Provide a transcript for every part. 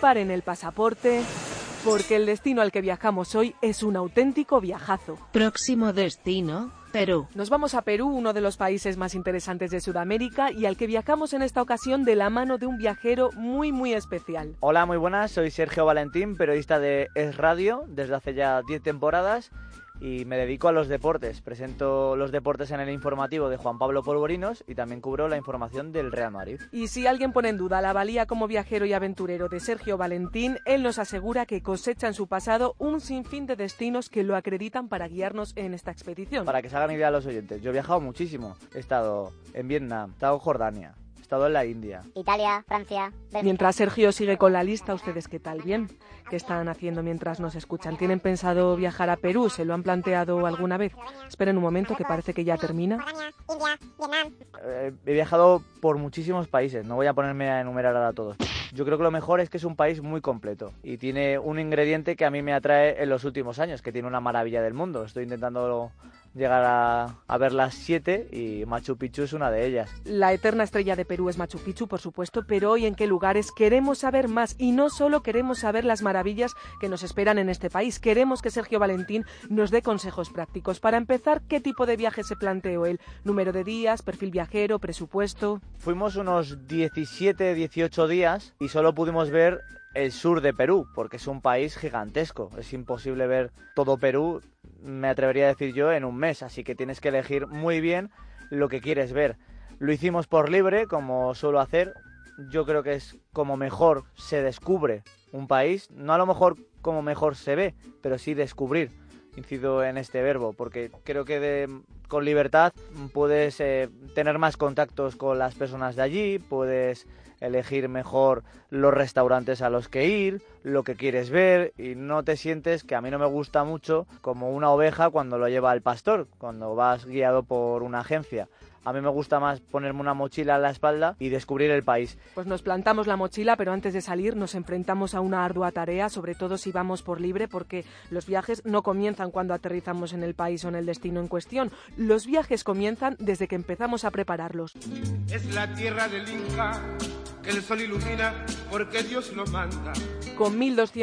preparen el pasaporte, porque el destino al que viajamos hoy es un auténtico viajazo. Próximo destino, Perú. Nos vamos a Perú, uno de los países más interesantes de Sudamérica y al que viajamos en esta ocasión de la mano de un viajero muy especial. Hola, muy buenas, soy Sergio Valentín, periodista de Es Radio desde hace ya 10 temporadas y me dedico a los deportes. Presento los deportes en el informativo de Juan Pablo Polvorinos y también cubro la información del Real Madrid. Y si alguien pone en duda la valía como viajero y aventurero de Sergio Valentín, él nos asegura que cosecha en su pasado un sinfín de destinos que lo acreditan para guiarnos en esta expedición. Para que se hagan idea los oyentes, yo he viajado muchísimo. He estado en Vietnam, he estado en Jordania, he estado en la India, Italia, Francia, Bélgica. Mientras Sergio sigue con la lista, ¿ustedes qué tal? ¿Bien? ¿Qué están haciendo mientras nos escuchan? ¿Tienen pensado viajar a Perú? ¿Se lo han planteado alguna vez? Esperen un momento, que parece que ya termina. India, Vietnam. He viajado por muchísimos países, no voy a ponerme a enumerar ahora todos. Yo creo que lo mejor es que es un país muy completo y tiene un ingrediente que a mí me atrae en los últimos años, que tiene una maravilla del mundo. Estoy intentando llegar a ver las 7 y Machu Picchu es una de ellas. La eterna estrella de Perú es Machu Picchu, por supuesto, pero hoy en qué lugares queremos saber más y no solo queremos saber las maravillas que nos esperan en este país. Queremos que Sergio Valentín nos dé consejos prácticos. Para empezar, ¿qué tipo de viaje se planteó él? ¿Número de días, perfil viajero, presupuesto? Fuimos unos 17, 18 días y solo pudimos ver el sur de Perú, porque es un país gigantesco. Es imposible ver todo Perú, me atrevería a decir yo, en un mes, así que tienes que elegir muy bien lo que quieres ver. Lo hicimos por libre, como suelo hacer. Yo creo que es como mejor se descubre un país, no a lo mejor como mejor se ve, pero sí descubrir. Incido en este verbo, porque creo que con libertad puedes tener más contactos con las personas de allí, puedes elegir mejor los restaurantes a los que ir, lo que quieres ver y no te sientes, que a mí no me gusta mucho, como una oveja cuando lo lleva el pastor, cuando vas guiado por una agencia. A mí me gusta más ponerme una mochila en la espalda y descubrir el país. Pues nos plantamos la mochila, pero antes de salir nos enfrentamos a una ardua tarea, sobre todo si vamos por libre, porque los viajes no comienzan cuando aterrizamos en el país o en el destino en cuestión. Los viajes comienzan desde que empezamos a prepararlos. Es la tierra del Inca, que el sol ilumina porque Dios lo manda. Con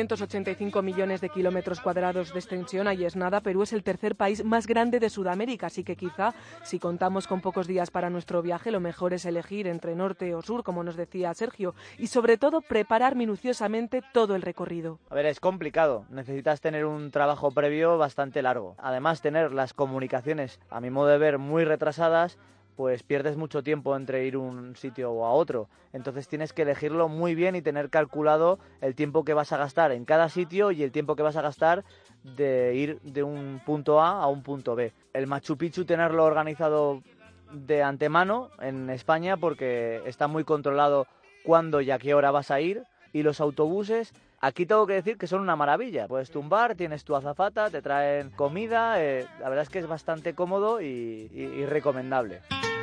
1.285 millones de kilómetros cuadrados de extensión, ahí es nada, Perú es el tercer país más grande de Sudamérica, así que quizá, si contamos con pocos días para nuestro viaje, lo mejor es elegir entre norte o sur, como nos decía Sergio, y sobre todo preparar minuciosamente todo el recorrido. A ver, es complicado, necesitas tener un trabajo previo bastante largo. Además, tener las comunicaciones, a mi modo de ver, muy retrasadas, pues pierdes mucho tiempo entre ir a un sitio o a otro. Entonces tienes que elegirlo muy bien y tener calculado el tiempo que vas a gastar en cada sitio y el tiempo que vas a gastar de ir de un punto A un punto B. El Machu Picchu tenerlo organizado de antemano en España porque está muy controlado cuándo y a qué hora vas a ir. Y los autobuses, aquí tengo que decir que son una maravilla. Puedes tumbar, tienes tu azafata, te traen comida. La verdad es que es bastante cómodo y recomendable.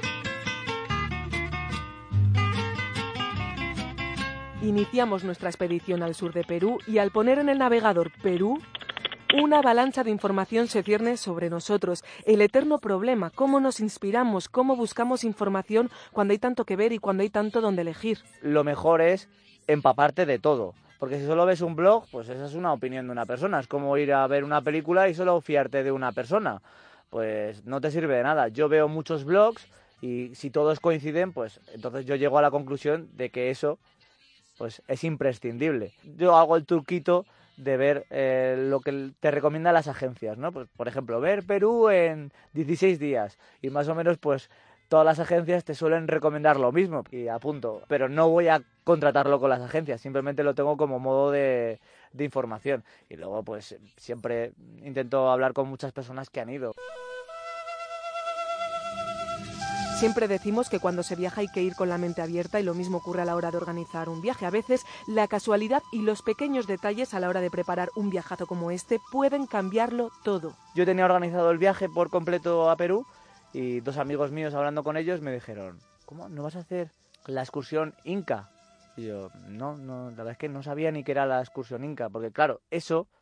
Iniciamos nuestra expedición al sur de Perú y al poner en el navegador Perú, una avalancha de información se cierne sobre nosotros. El eterno problema, cómo nos inspiramos, cómo buscamos información cuando hay tanto que ver y cuando hay tanto donde elegir. Lo mejor es empaparte de todo. Porque si solo ves un blog, pues esa es una opinión de una persona. Es como ir a ver una película y solo fiarte de una persona. Pues no te sirve de nada. Yo veo muchos blogs y si todos coinciden, pues entonces yo llego a la conclusión de que eso pues es imprescindible. Yo hago el truquito de ver lo que te recomiendan las agencias, ¿no? Pues, por ejemplo, ver Perú en 16 días y más o menos pues todas las agencias te suelen recomendar lo mismo y apunto, pero no voy a contratarlo con las agencias, simplemente lo tengo como modo de información y luego pues siempre intento hablar con muchas personas que han ido. Siempre decimos que cuando se viaja hay que ir con la mente abierta y lo mismo ocurre a la hora de organizar un viaje. A veces la casualidad y los pequeños detalles a la hora de preparar un viajazo como este pueden cambiarlo todo. Yo tenía organizado el viaje por completo a Perú y dos amigos míos hablando con ellos me dijeron, ¿cómo? ¿No vas a hacer la excursión Inca? Y yo, no, la verdad es que no sabía ni qué era la excursión Inca, porque claro, eso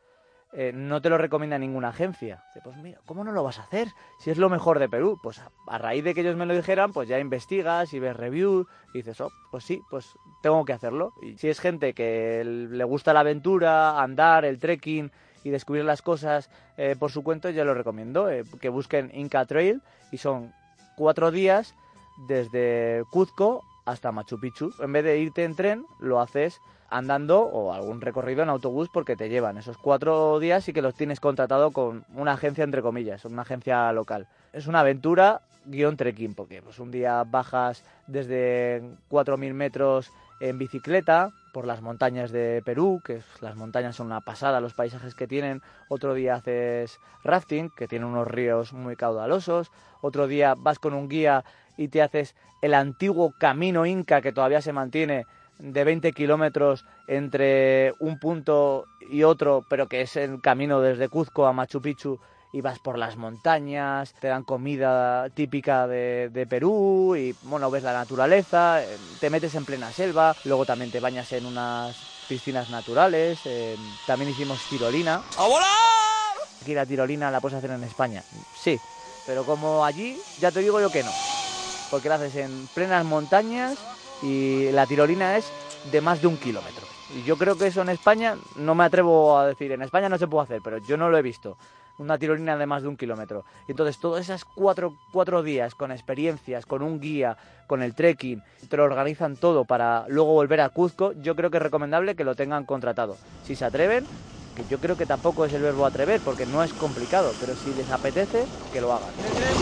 no te lo recomienda ninguna agencia. Dice, pues mira, ¿cómo no lo vas a hacer? Si es lo mejor de Perú. Pues a raíz de que ellos me lo dijeran, pues ya investigas y ves reviews y dices, oh, pues sí, pues tengo que hacerlo. Y si es gente que le gusta la aventura, andar, el trekking y descubrir las cosas por su cuenta, yo lo recomiendo, que busquen Inca Trail, y son 4 días desde Cuzco hasta Machu Picchu. En vez de irte en tren, lo haces andando o algún recorrido en autobús, porque te llevan esos 4 días y que los tienes contratado con una agencia, entre comillas, una agencia local. Es una aventura guión trekking, porque pues un día bajas desde 4.000 metros en bicicleta por las montañas de Perú, que las montañas son una pasada, los paisajes que tienen. Otro día haces rafting, que tiene unos ríos muy caudalosos. Otro día vas con un guía y te haces el antiguo camino inca, que todavía se mantiene, de 20 kilómetros entre un punto y otro, pero que es el camino desde Cuzco a Machu Picchu, y vas por las montañas, te dan comida típica de Perú y, bueno, ves la naturaleza, te metes en plena selva, luego también te bañas en unas piscinas naturales, también hicimos tirolina. ¡A volar! Aquí la tirolina la puedes hacer en España, sí, pero como allí, ya te digo yo que no, porque la haces en plenas montañas y la tirolina es de más de 1 kilómetro. Y yo creo que eso en España, no me atrevo a decir, en España no se puede hacer, pero yo no lo he visto. Una tirolina de más de 1 kilómetro. Y entonces todas esas cuatro días con experiencias, con un guía, con el trekking, te lo organizan todo para luego volver a Cuzco. Yo creo que es recomendable que lo tengan contratado. Si se atreven, que yo creo que tampoco es el verbo atrever, porque no es complicado, pero si les apetece, que lo hagan.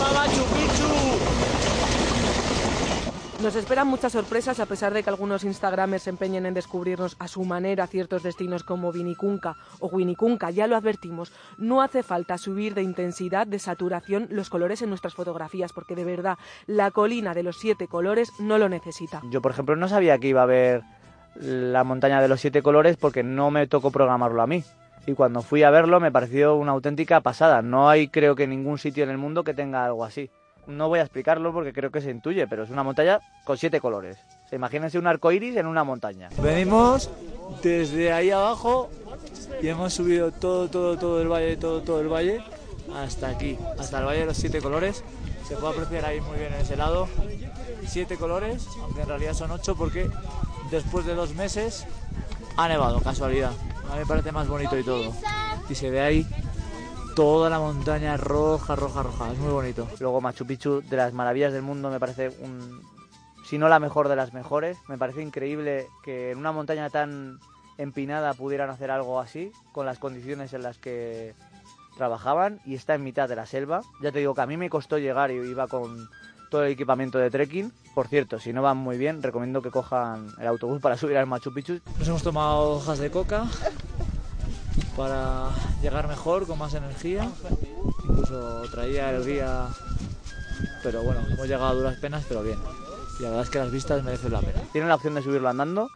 Nos esperan muchas sorpresas, a pesar de que algunos instagramers se empeñen en descubrirnos a su manera ciertos destinos como Vinicunca o Huinicunca. Ya lo advertimos, no hace falta subir de intensidad, de saturación, los colores en nuestras fotografías, porque de verdad la colina de los 7 colores no lo necesita. Yo, por ejemplo, no sabía que iba a haber la montaña de los 7 colores, porque no me tocó programarlo a mí. Y cuando fui a verlo me pareció una auténtica pasada. No hay, creo que, ningún sitio en el mundo que tenga algo así. No voy a explicarlo porque creo que se intuye, pero es una montaña con 7 colores. O sea, imagínense un arco iris en una montaña. Venimos desde ahí abajo y hemos subido todo el valle hasta aquí, hasta el valle de los 7 colores. Se puede apreciar ahí muy bien en ese lado. 7 colores, aunque en realidad son 8, porque después de 2 meses ha nevado, casualidad. A mí me parece más bonito y todo. Y se ve ahí toda la montaña roja, es muy bonito. Luego Machu Picchu, de las maravillas del mundo, me parece si no la mejor de las mejores. Me parece increíble que en una montaña tan empinada pudieran hacer algo así, con las condiciones en las que trabajaban, y está en mitad de la selva. Ya te digo que a mí me costó llegar y iba con todo el equipamiento de trekking. Por cierto, si no van muy bien, recomiendo que cojan el autobús para subir al Machu Picchu. Nos hemos tomado hojas de coca para llegar mejor, con más energía. Incluso traía el guía, pero bueno, hemos llegado a duras penas, pero bien. Y la verdad es que las vistas merecen la pena. Tienen la opción de subirlo andando.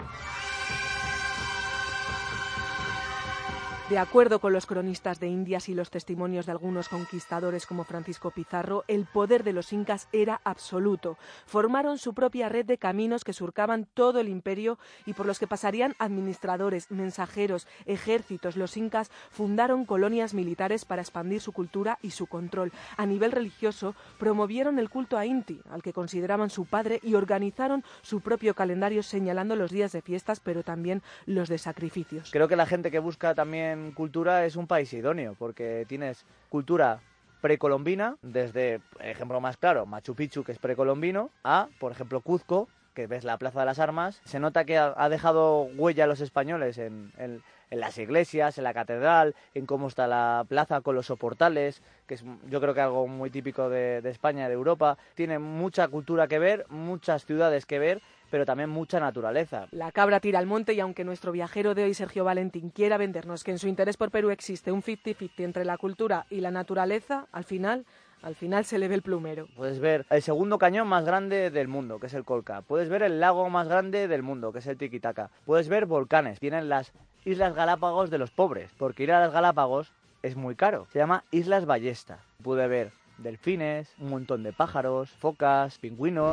De acuerdo con los cronistas de Indias y los testimonios de algunos conquistadores como Francisco Pizarro, el poder de los incas era absoluto. Formaron su propia red de caminos que surcaban todo el imperio y por los que pasarían administradores, mensajeros, ejércitos. Los incas fundaron colonias militares para expandir su cultura y su control. A nivel religioso, promovieron el culto a Inti, al que consideraban su padre, y organizaron su propio calendario señalando los días de fiestas, pero también los de sacrificios. Creo que la gente que busca también cultura es un país idóneo, porque tienes cultura precolombina, desde, ejemplo más claro, Machu Picchu, que es precolombino, a, por ejemplo, Cuzco, que ves la Plaza de las Armas. Se nota que ha dejado huella los españoles en las iglesias, en la catedral, en cómo está la plaza con los soportales, que es, yo creo que algo muy típico de España, de Europa. Tiene mucha cultura que ver, muchas ciudades que ver, pero también mucha naturaleza. La cabra tira al monte, y aunque nuestro viajero de hoy, Sergio Valentín, quiera vendernos que en su interés por Perú existe un 50-50 entre la cultura y la naturaleza, al final se le ve el plumero. Puedes ver el segundo cañón más grande del mundo, que es el Colca. Puedes ver el lago más grande del mundo, que es el Titicaca. Puedes ver volcanes. Tienen las Islas Galápagos de los pobres, porque ir a las Galápagos es muy caro. Se llama Islas Ballesta. Pude ver delfines, un montón de pájaros, focas, pingüinos.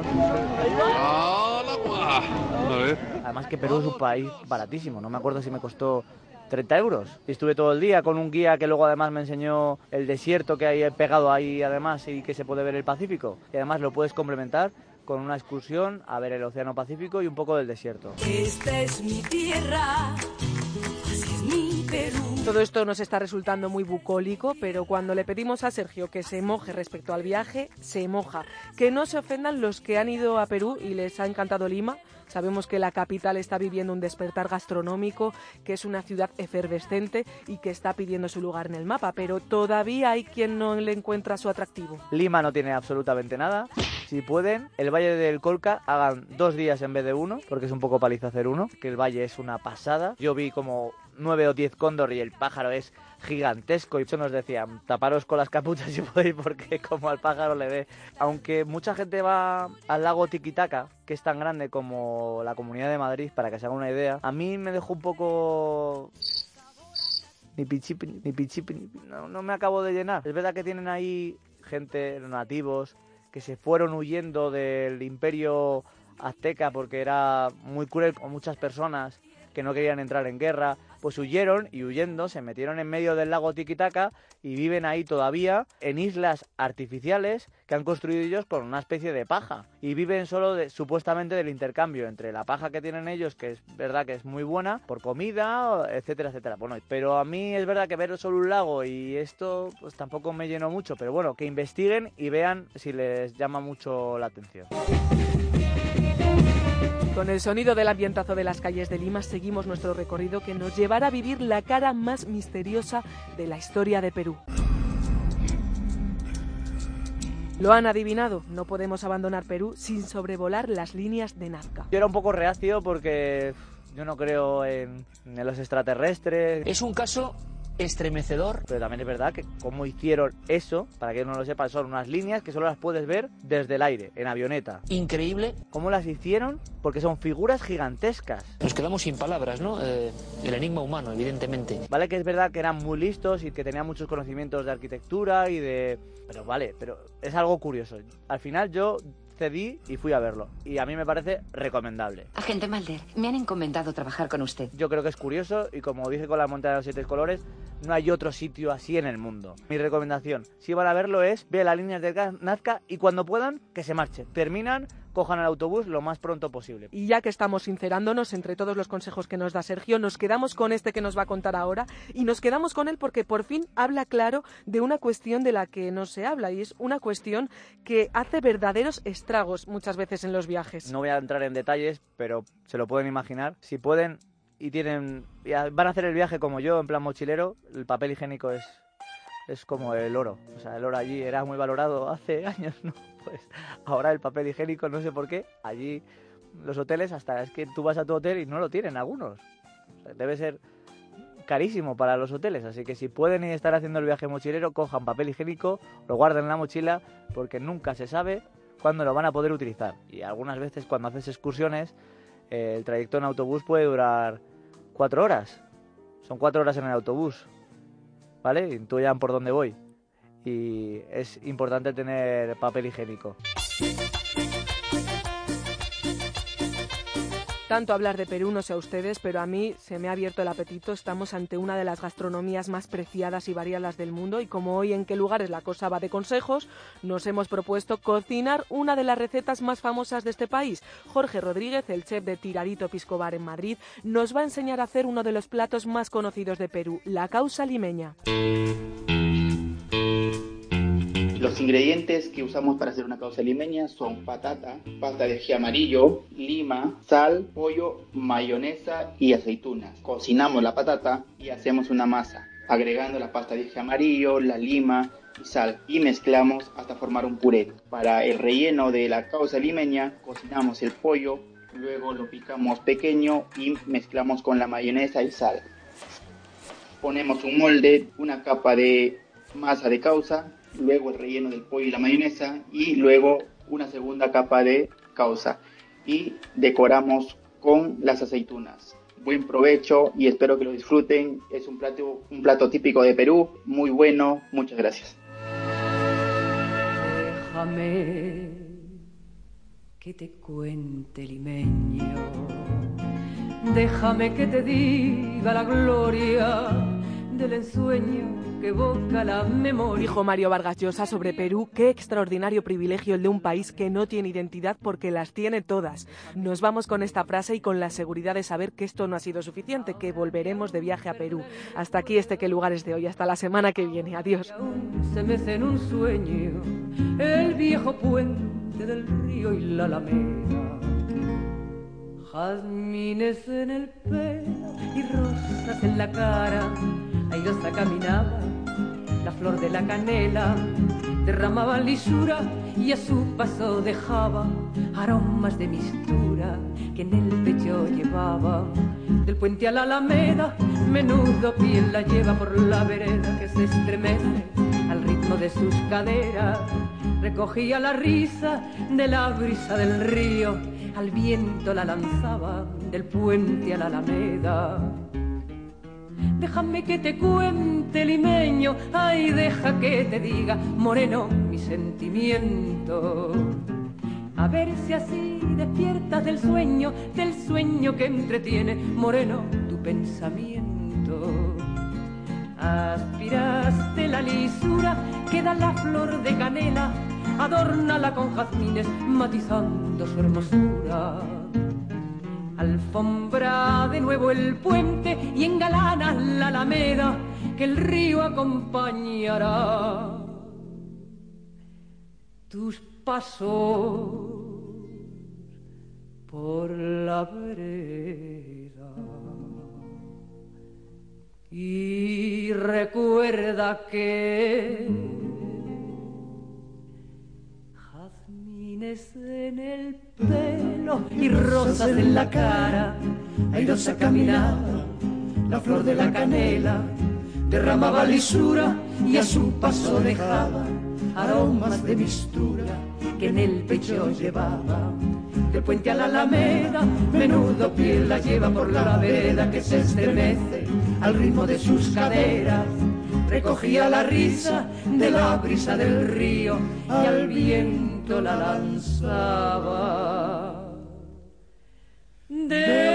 Además que Perú es un país baratísimo. No me acuerdo si me costó 30 euros. Y estuve todo el día con un guía que luego además me enseñó el desierto que hay pegado ahí además y que se puede ver el Pacífico. Y además lo puedes complementar con una excursión a ver el Océano Pacífico y un poco del desierto. Esta es mi tierra, así es mi Perú. Todo esto nos está resultando muy bucólico, pero cuando le pedimos a Sergio que se moje respecto al viaje, se moja. Que no se ofendan los que han ido a Perú y les ha encantado Lima. Sabemos que la capital está viviendo un despertar gastronómico, que es una ciudad efervescente y que está pidiendo su lugar en el mapa, pero todavía hay quien no le encuentra su atractivo. Lima no tiene absolutamente nada. Si pueden, el Valle del Colca hagan 2 días en vez de 1, porque es un poco paliza hacer 1, que el valle es una pasada. Yo vi como 9 o 10 cóndor y el pájaro es gigantesco y eso nos decían, taparos con las capuchas si podéis porque como al pájaro le ve. Aunque mucha gente va al lago Titicaca, que es tan grande como la Comunidad de Madrid, para que se haga una idea, a mí me dejó un poco... Ni pichipi, no me acabo de llenar. Es verdad que tienen ahí gente, nativos, que se fueron huyendo del imperio azteca porque era muy cruel con muchas personas que no querían entrar en guerra, pues huyeron y huyendo se metieron en medio del lago Titicaca y viven ahí todavía en islas artificiales que han construido ellos con una especie de paja y viven solo supuestamente del intercambio entre la paja que tienen ellos, que es verdad que es muy buena, por comida, etcétera, etcétera. Bueno, pero a mí es verdad que ver solo un lago y esto pues tampoco me llenó mucho, pero bueno, que investiguen y vean si les llama mucho la atención. Con el sonido del ambientazo de las calles de Lima seguimos nuestro recorrido que nos llevará a vivir la cara más misteriosa de la historia de Perú. ¿Lo han adivinado? No podemos abandonar Perú sin sobrevolar las líneas de Nazca. Yo era un poco reacio porque yo no creo en los extraterrestres. Es un caso estremecedor. Pero también es verdad que como hicieron eso, para que no lo sepan, son unas líneas que solo las puedes ver desde el aire, en avioneta. Increíble. ¿Cómo las hicieron? Porque son figuras gigantescas. Nos quedamos sin palabras, ¿no? El enigma humano, evidentemente. Vale que es verdad que eran muy listos y que tenían muchos conocimientos de arquitectura y de... Pero es algo curioso. Al final yo cedí y fui a verlo. Y a mí me parece recomendable. Agente Mulder, me han encomendado trabajar con usted. Yo creo que es curioso y como dije con la montaña de los 7 colores, no hay otro sitio así en el mundo. Mi recomendación, si van a verlo, es ver las líneas de Nazca y cuando puedan, que se marchen. Terminan, cojan el autobús lo más pronto posible. Y ya que estamos sincerándonos entre todos los consejos que nos da Sergio, nos quedamos con este que nos va a contar ahora y nos quedamos con él porque por fin habla claro de una cuestión de la que no se habla y es una cuestión que hace verdaderos estragos muchas veces en los viajes. No voy a entrar en detalles, pero se lo pueden imaginar. Si pueden y van a hacer el viaje como yo, en plan mochilero, el papel higiénico es como el oro. O sea, el oro allí era muy valorado hace años, ¿no? Pues ahora el papel higiénico, no sé por qué, allí los hoteles, hasta es que tú vas a tu hotel y no lo tienen algunos. O sea, debe ser carísimo para los hoteles, así que si pueden estar haciendo el viaje mochilero, cojan papel higiénico, lo guarden en la mochila, porque nunca se sabe cuándo lo van a poder utilizar. Y algunas veces cuando haces excursiones, el trayecto en autobús puede durar 4 horas. Son 4 horas en el autobús, ¿vale? Intuyan por dónde voy. Y es importante tener papel higiénico. Tanto hablar de Perú, no sé a ustedes, pero a mí se me ha abierto el apetito. Estamos ante una de las gastronomías más preciadas y variadas del mundo y como hoy en qué lugares la cosa va de consejos, nos hemos propuesto cocinar una de las recetas más famosas de este país. Jorge Rodríguez, el chef de Tiradito Pisco Bar en Madrid, nos va a enseñar a hacer uno de los platos más conocidos de Perú, la causa limeña. Los ingredientes que usamos para hacer una causa limeña son patata, pasta de ají amarillo, lima, sal, pollo, mayonesa y aceitunas. Cocinamos la patata y hacemos una masa, agregando la pasta de ají amarillo, la lima y sal y mezclamos hasta formar un puré. Para el relleno de la causa limeña cocinamos el pollo, luego lo picamos pequeño y mezclamos con la mayonesa y sal. Ponemos un molde, una capa de masa de causa, luego el relleno del pollo y la mayonesa y luego una segunda capa de causa y decoramos con las aceitunas. Buen provecho y espero que lo disfruten. Es un plato típico de Perú, muy bueno. Muchas gracias. Déjame que te cuente, limeño, Déjame que te diga la gloria del ensueño que evoca la memoria. Dijo Mario Vargas Llosa sobre Perú: qué extraordinario privilegio el de un país que no tiene identidad porque las tiene todas. Nos vamos con esta frase y con la seguridad de saber que esto no ha sido suficiente, que volveremos de viaje a Perú. Hasta aquí Qué Lugares de hoy, hasta la semana que viene. Adiós. Se mece en un sueño el viejo puente del río y la alameda. Jazmines en el pelo y rosas en la cara. Airosa caminaba, la flor de la canela derramaba lisura y a su paso dejaba aromas de mistura que en el pecho llevaba. Del puente a la alameda, menudo piel la lleva por la vereda que se estremece al ritmo de sus caderas. Recogía la risa de la brisa del río, al viento la lanzaba del puente a la alameda. Déjame que te cuente, limeño, ay, deja que te diga, moreno, mi sentimiento. A ver si así despiertas del sueño que entretiene, moreno, tu pensamiento. Aspiraste la lisura que da la flor de canela, adórnala con jazmines matizando su hermosura. Alfombra de nuevo el puente y engalana la alameda que el río acompañará. Tus pasos por la vereda. Y recuerda que jazmines en el pelo y rosas en la cara, airosa caminaba, la flor de la canela derramaba lisura y a su paso dejaba aromas de mistura que en el pecho llevaba. Del puente a la alameda, menudo piel la lleva por la vereda que se estremece al ritmo de sus caderas. Recogía la risa de la brisa del río y al viento la lanzaba.